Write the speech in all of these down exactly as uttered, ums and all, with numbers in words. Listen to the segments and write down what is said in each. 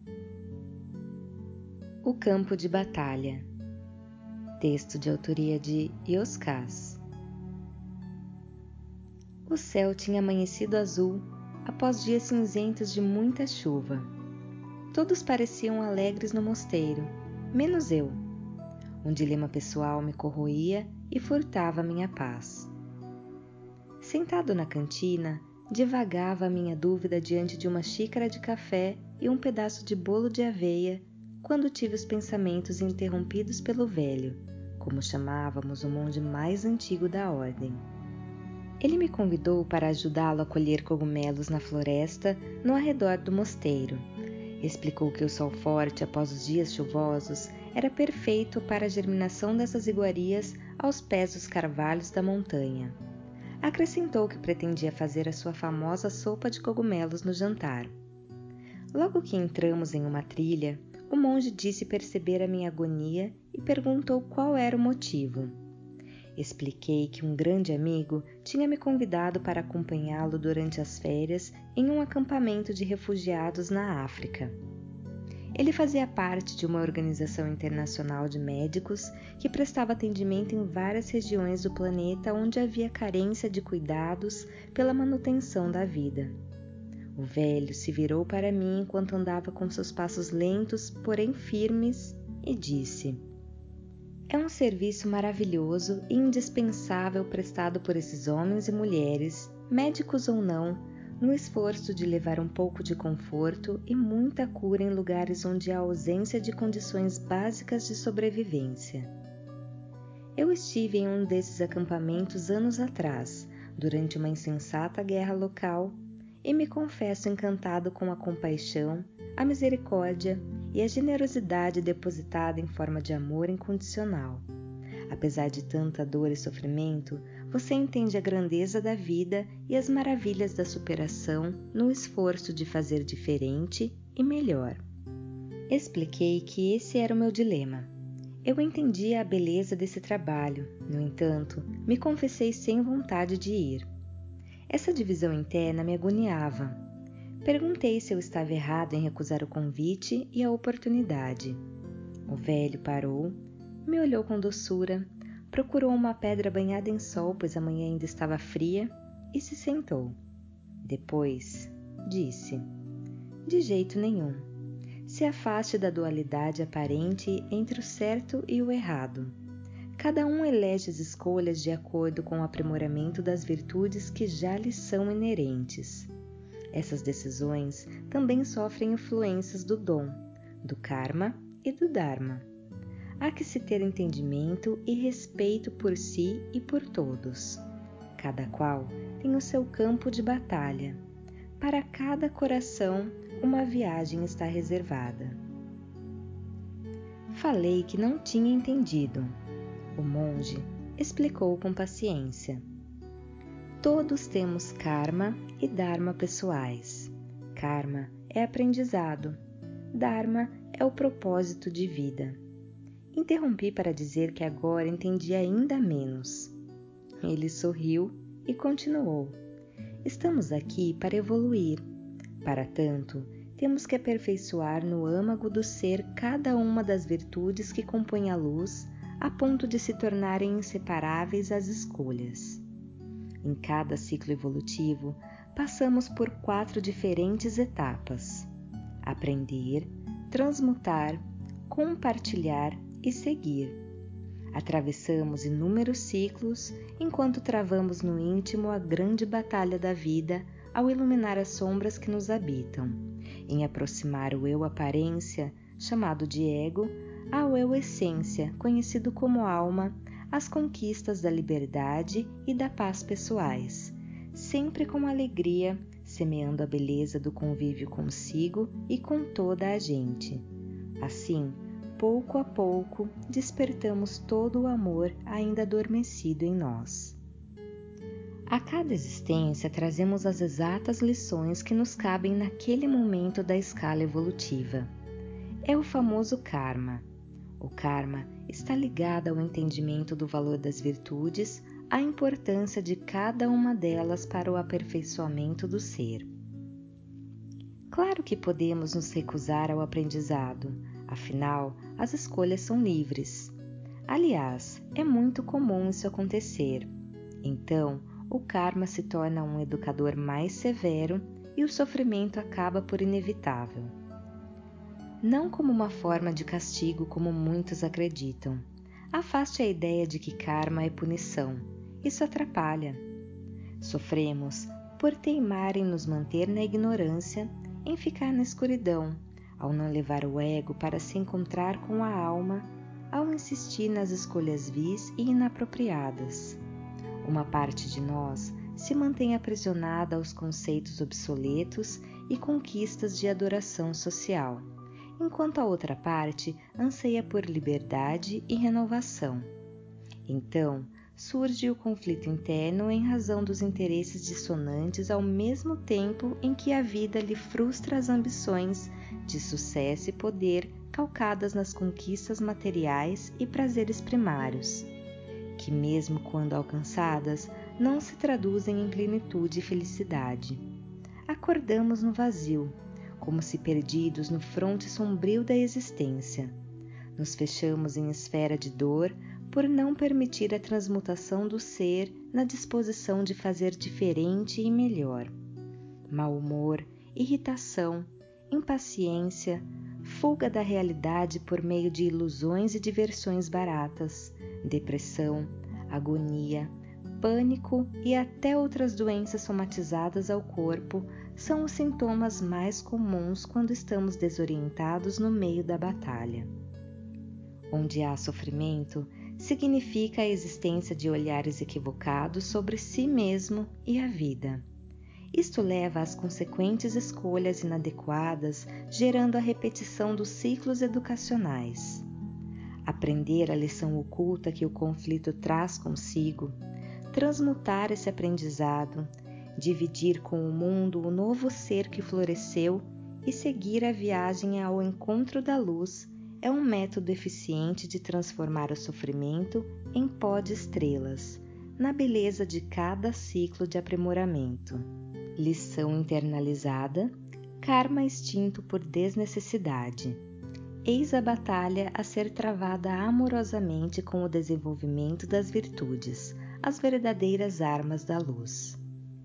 O campo de batalha. Texto de autoria de Yoskás. O céu tinha amanhecido azul após dias cinzentos de muita chuva. Todos pareciam alegres no mosteiro, menos eu. Um dilema pessoal me corroía e furtava minha paz. Sentado na cantina, divagava a minha dúvida diante de uma xícara de café e um pedaço de bolo de aveia, quando tive os pensamentos interrompidos pelo velho, como chamávamos o monge mais antigo da ordem. Ele me convidou para ajudá-lo a colher cogumelos na floresta no arredor do mosteiro. Explicou que o sol forte após os dias chuvosos era perfeito para a germinação dessas iguarias aos pés dos carvalhos da montanha. Acrescentou que pretendia fazer a sua famosa sopa de cogumelos no jantar. Logo que entramos em uma trilha, o monge disse perceber a minha agonia e perguntou qual era o motivo. Expliquei que um grande amigo tinha me convidado para acompanhá-lo durante as férias em um acampamento de refugiados na África. Ele fazia parte de uma organização internacional de médicos que prestava atendimento em várias regiões do planeta onde havia carência de cuidados pela manutenção da vida. O velho se virou para mim enquanto andava com seus passos lentos, porém firmes, e disse: "É um serviço maravilhoso e indispensável prestado por esses homens e mulheres, médicos ou não, no esforço de levar um pouco de conforto e muita cura em lugares onde há ausência de condições básicas de sobrevivência. Eu estive em um desses acampamentos anos atrás, durante uma insensata guerra local, e me confesso encantado com a compaixão, a misericórdia e a generosidade depositada em forma de amor incondicional. Apesar de tanta dor e sofrimento, você entende a grandeza da vida e as maravilhas da superação no esforço de fazer diferente e melhor." Expliquei que esse era o meu dilema. Eu entendia a beleza desse trabalho, no entanto, me confessei sem vontade de ir. Essa divisão interna me agoniava. Perguntei se eu estava errado em recusar o convite e a oportunidade. O velho parou, me olhou com doçura, procurou uma pedra banhada em sol, pois a manhã ainda estava fria, e se sentou. Depois, disse: "De jeito nenhum. Se afaste da dualidade aparente entre o certo e o errado. Cada um elege as escolhas de acordo com o aprimoramento das virtudes que já lhe são inerentes. Essas decisões também sofrem influências do dom, do karma e do dharma. Há que se ter entendimento e respeito por si e por todos. Cada qual tem o seu campo de batalha. Para cada coração, uma viagem está reservada." Falei que não tinha entendido. O monge explicou com paciência. Todos temos karma e dharma pessoais. Karma é aprendizado. Dharma é o propósito de vida. Interrompi para dizer que agora entendi ainda menos. Ele sorriu e continuou: "Estamos aqui para evoluir. Para tanto, temos que aperfeiçoar no âmago do ser cada uma das virtudes que compõem a luz, a ponto de se tornarem inseparáveis as escolhas. Em cada ciclo evolutivo, passamos por quatro diferentes etapas: aprender, transmutar, compartilhar e seguir. Atravessamos inúmeros ciclos enquanto travamos no íntimo a grande batalha da vida ao iluminar as sombras que nos habitam, em aproximar o eu aparência, chamado de ego, ao eu essência, conhecido como alma, as conquistas da liberdade e da paz pessoais, sempre com alegria, semeando a beleza do convívio consigo e com toda a gente. Assim, pouco a pouco, despertamos todo o amor ainda adormecido em nós. A cada existência trazemos as exatas lições que nos cabem naquele momento da escala evolutiva. É o famoso karma. O karma está ligado ao entendimento do valor das virtudes, à importância de cada uma delas para o aperfeiçoamento do ser. Claro que podemos nos recusar ao aprendizado, afinal, as escolhas são livres. Aliás, é muito comum isso acontecer. Então, o karma se torna um educador mais severo e o sofrimento acaba por inevitável. Não como uma forma de castigo como muitos acreditam. Afaste a ideia de que karma é punição. Isso atrapalha. Sofremos por teimar em nos manter na ignorância, em ficar na escuridão, ao não levar o ego para se encontrar com a alma, ao insistir nas escolhas vis e inapropriadas. Uma parte de nós se mantém aprisionada aos conceitos obsoletos e conquistas de adoração social, enquanto a outra parte anseia por liberdade e renovação. Então, surge o conflito interno em razão dos interesses dissonantes ao mesmo tempo em que a vida lhe frustra as ambições de sucesso e poder calcadas nas conquistas materiais e prazeres primários, que mesmo quando alcançadas, não se traduzem em plenitude e felicidade. Acordamos no vazio, como se perdidos no fronte sombrio da existência. Nos fechamos em esfera de dor por não permitir a transmutação do ser na disposição de fazer diferente e melhor. Mau humor, irritação, impaciência, fuga da realidade por meio de ilusões e diversões baratas, depressão, agonia, pânico e até outras doenças somatizadas ao corpo são os sintomas mais comuns quando estamos desorientados no meio da batalha. Onde há sofrimento, significa a existência de olhares equivocados sobre si mesmo e a vida. Isto leva às consequentes escolhas inadequadas, gerando a repetição dos ciclos educacionais. Aprender a lição oculta que o conflito traz consigo, transmutar esse aprendizado, dividir com o mundo o novo ser que floresceu e seguir a viagem ao encontro da luz é um método eficiente de transformar o sofrimento em pó de estrelas, na beleza de cada ciclo de aprimoramento. Lição internalizada, karma extinto por desnecessidade. Eis a batalha a ser travada amorosamente com o desenvolvimento das virtudes, as verdadeiras armas da luz.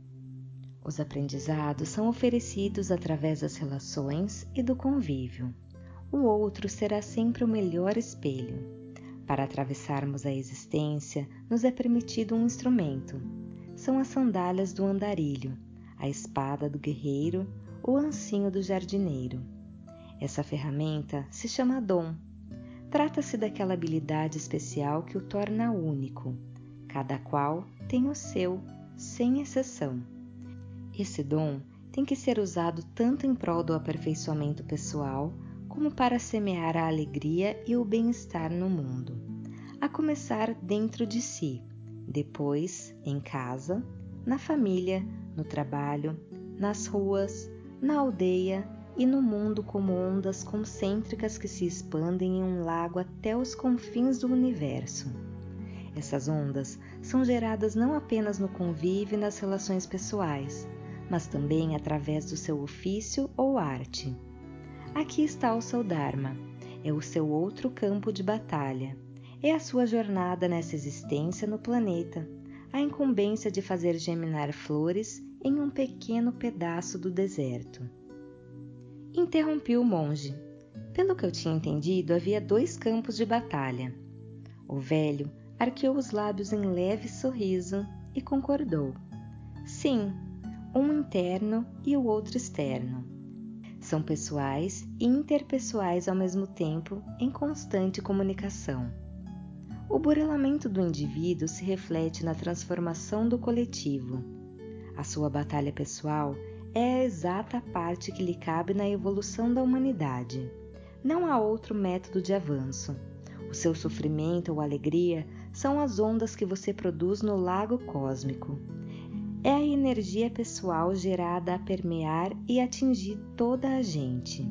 Os aprendizados são oferecidos através das relações e do convívio. O outro será sempre o melhor espelho. Para atravessarmos a existência, nos é permitido um instrumento. São as sandálias do andarilho, a espada do guerreiro, o ancinho do jardineiro. Essa ferramenta se chama dom. Trata-se daquela habilidade especial que o torna único. Cada qual tem o seu, sem exceção. Esse dom tem que ser usado tanto em prol do aperfeiçoamento pessoal, como para semear a alegria e o bem-estar no mundo. A começar dentro de si, depois em casa, na família, no trabalho, nas ruas, na aldeia e no mundo como ondas concêntricas que se expandem em um lago até os confins do universo. Essas ondas são geradas não apenas no convívio e nas relações pessoais, mas também através do seu ofício ou arte. Aqui está o seu Dharma, é o seu outro campo de batalha, é a sua jornada nessa existência no planeta, a incumbência de fazer germinar flores em um pequeno pedaço do deserto. Interrompi o monge. Pelo que eu tinha entendido, havia dois campos de batalha. O velho arqueou os lábios em leve sorriso e concordou. Sim, um interno e o outro externo. São pessoais e interpessoais ao mesmo tempo, em constante comunicação. O burilamento do indivíduo se reflete na transformação do coletivo. A sua batalha pessoal é a exata parte que lhe cabe na evolução da humanidade. Não há outro método de avanço. O seu sofrimento ou alegria são as ondas que você produz no lago cósmico. É a energia pessoal gerada a permear e atingir toda a gente.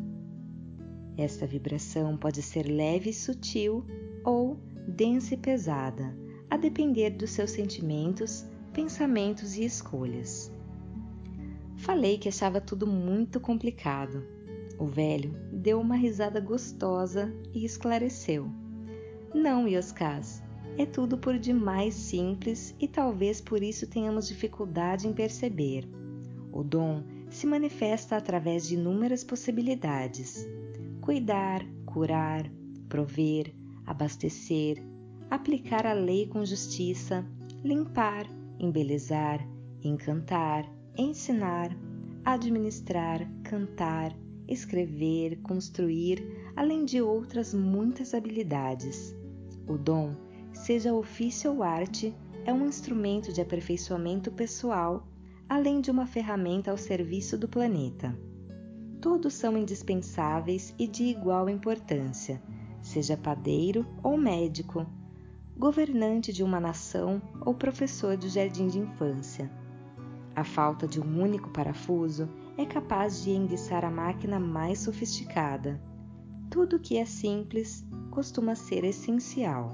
Esta vibração pode ser leve e sutil ou densa e pesada, a depender dos seus sentimentos, pensamentos e escolhas. Falei que achava tudo muito complicado. O velho deu uma risada gostosa e esclareceu. Não, Ioscas, é tudo por demais simples e talvez por isso tenhamos dificuldade em perceber. O dom se manifesta através de inúmeras possibilidades. Cuidar, curar, prover, abastecer, aplicar a lei com justiça, limpar, embelezar, encantar, ensinar, administrar, cantar, escrever, construir, além de outras muitas habilidades. O dom, seja ofício ou arte, é um instrumento de aperfeiçoamento pessoal, além de uma ferramenta ao serviço do planeta. Todos são indispensáveis e de igual importância, seja padeiro ou médico, governante de uma nação ou professor de jardim de infância. A falta de um único parafuso é capaz de enguiçar a máquina mais sofisticada. Tudo que é simples costuma ser essencial.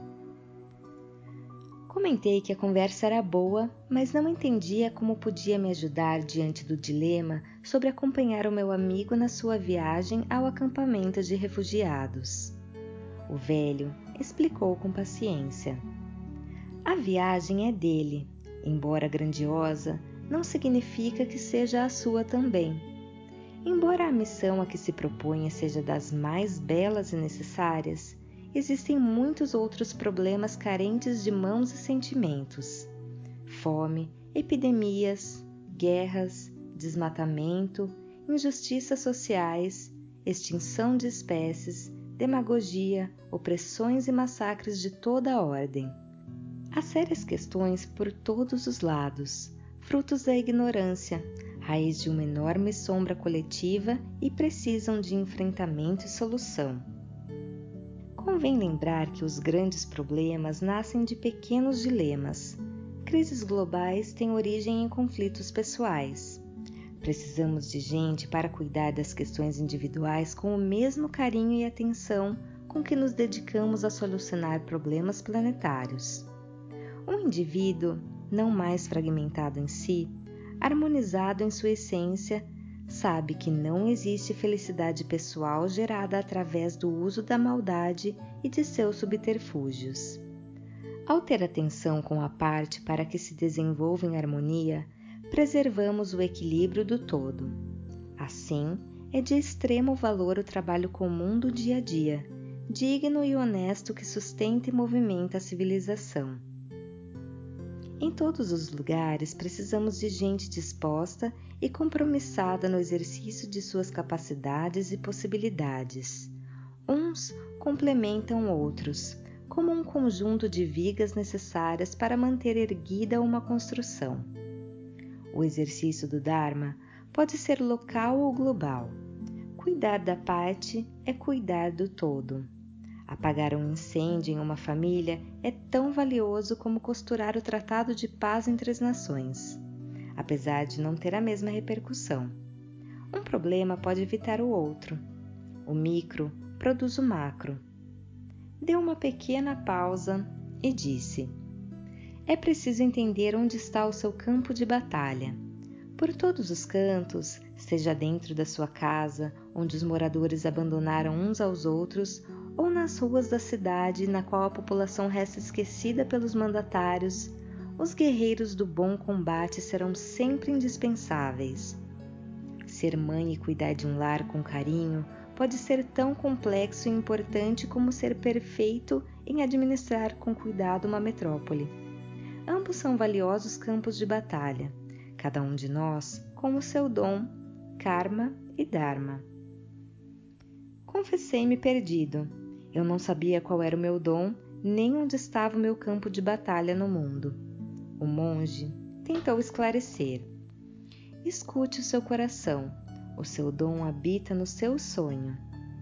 Comentei que a conversa era boa, mas não entendia como podia me ajudar diante do dilema sobre acompanhar o meu amigo na sua viagem ao acampamento de refugiados. O velho explicou com paciência. A viagem é dele, embora grandiosa, não significa que seja a sua também. Embora a missão a que se proponha seja das mais belas e necessárias, existem muitos outros problemas carentes de mãos e sentimentos. Fome, epidemias, guerras, desmatamento, injustiças sociais, extinção de espécies, demagogia, opressões e massacres de toda a ordem. Há sérias questões por todos os lados, frutos da ignorância, raiz de uma enorme sombra coletiva e precisam de enfrentamento e solução. Convém lembrar que os grandes problemas nascem de pequenos dilemas. Crises globais têm origem em conflitos pessoais. Precisamos de gente para cuidar das questões individuais com o mesmo carinho e atenção com que nos dedicamos a solucionar problemas planetários. Um indivíduo, não mais fragmentado em si, harmonizado em sua essência, sabe que não existe felicidade pessoal gerada através do uso da maldade e de seus subterfúgios. Ao ter atenção com a parte para que se desenvolva em harmonia, preservamos o equilíbrio do todo. Assim, é de extremo valor o trabalho comum do dia a dia, digno e honesto que sustenta e movimenta a civilização. Em todos os lugares precisamos de gente disposta e compromissada no exercício de suas capacidades e possibilidades. Uns complementam outros, como um conjunto de vigas necessárias para manter erguida uma construção. O exercício do Dharma pode ser local ou global. Cuidar da parte é cuidar do todo. Apagar um incêndio em uma família é tão valioso como costurar o Tratado de Paz entre as Nações, apesar de não ter a mesma repercussão. Um problema pode evitar o outro. O micro produz o macro. Deu uma pequena pausa e disse: é preciso entender onde está o seu campo de batalha. Por todos os cantos, seja dentro da sua casa, onde os moradores abandonaram uns aos outros, ou nas ruas da cidade, na qual a população resta esquecida pelos mandatários, os guerreiros do bom combate serão sempre indispensáveis. Ser mãe e cuidar de um lar com carinho pode ser tão complexo e importante como ser perfeito em administrar com cuidado uma metrópole. Ambos são valiosos campos de batalha, cada um de nós com o seu dom, karma e dharma. Confessei-me perdido. Eu não sabia qual era o meu dom, nem onde estava o meu campo de batalha no mundo. O monge tentou esclarecer. Escute o seu coração. O seu dom habita no seu sonho.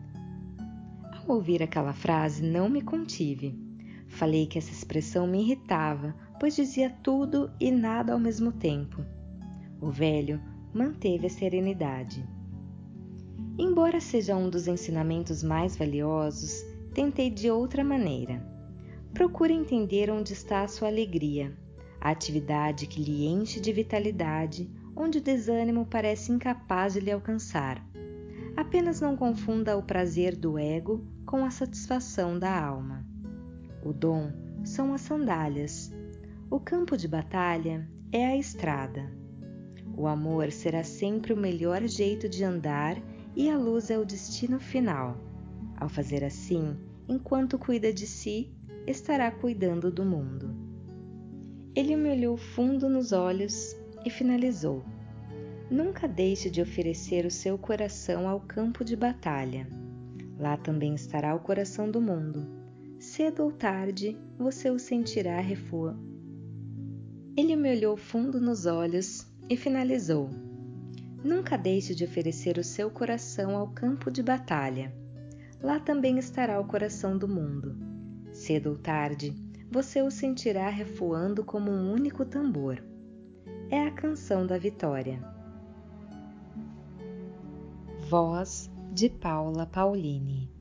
Ao ouvir aquela frase, não me contive. Falei que essa expressão me irritava, pois dizia tudo e nada ao mesmo tempo. O velho manteve a serenidade. Embora seja um dos ensinamentos mais valiosos, tentei de outra maneira. Procure entender onde está a sua alegria, a atividade que lhe enche de vitalidade, onde o desânimo parece incapaz de lhe alcançar. Apenas não confunda o prazer do ego com a satisfação da alma. O dom são as sandálias. O campo de batalha é a estrada. O amor será sempre o melhor jeito de andar e a luz é o destino final. Ao fazer assim, enquanto cuida de si, estará cuidando do mundo. Ele me olhou fundo nos olhos e finalizou: nunca deixe de oferecer o seu coração ao campo de batalha. Lá também estará o coração do mundo. Cedo ou tarde, você o sentirá refuar. Ele me olhou fundo nos olhos e finalizou: nunca deixe de oferecer o seu coração ao campo de batalha. Lá também estará o coração do mundo. Cedo ou tarde, você o sentirá refuando como um único tambor. É a canção da vitória. Voz de Paula Paulini.